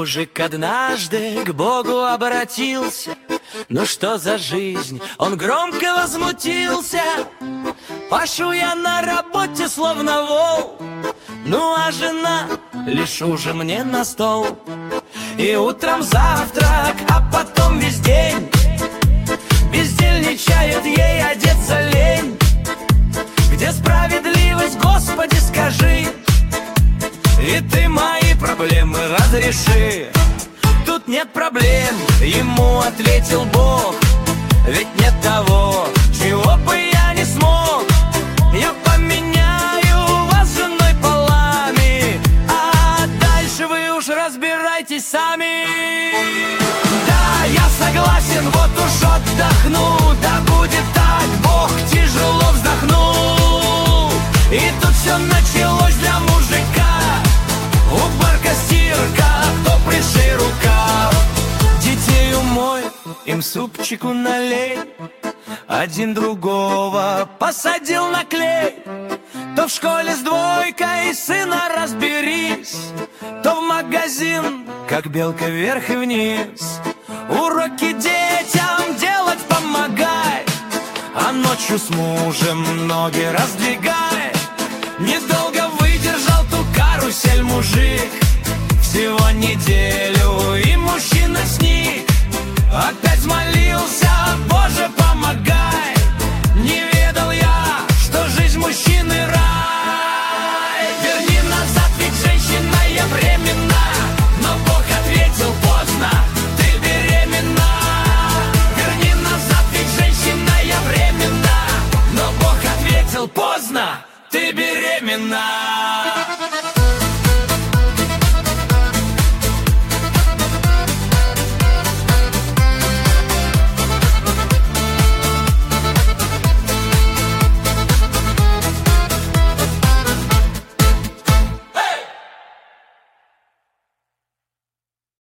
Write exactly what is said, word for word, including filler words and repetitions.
Мужик однажды к Богу обратился. Ну что за жизнь? Он громко возмутился. Пашу я на работе, словно вол. Ну а жена лишь ужин мне на стол. И утром завтрак, а потом весь день бездельничает, ей одеться лень. Где справедливость, Господи, скажи, и ты мои проблемы разреши. Тут нет проблем, ему ответил Бог, ведь нет того, чего бы я не смог. Я поменяю вас с женой полами, а дальше вы уж разбирайтесь сами. Да, я согласен, вот уж отдохну, да будет так, Бог тяжело вздохнул. И тут все началось для мужика. Уборка, стирка, то пришей рукав. Детей умой, им супчику налей. Один другого посадил на клей. То в школе с двойкой, сына, разберись. То в магазин, как белка вверх и вниз. Уроки детям делать помогай, а ночью с мужем ноги раздвигай. Недолго выдержал ту карусель мужик, всего неделю и мужчина сник. Опять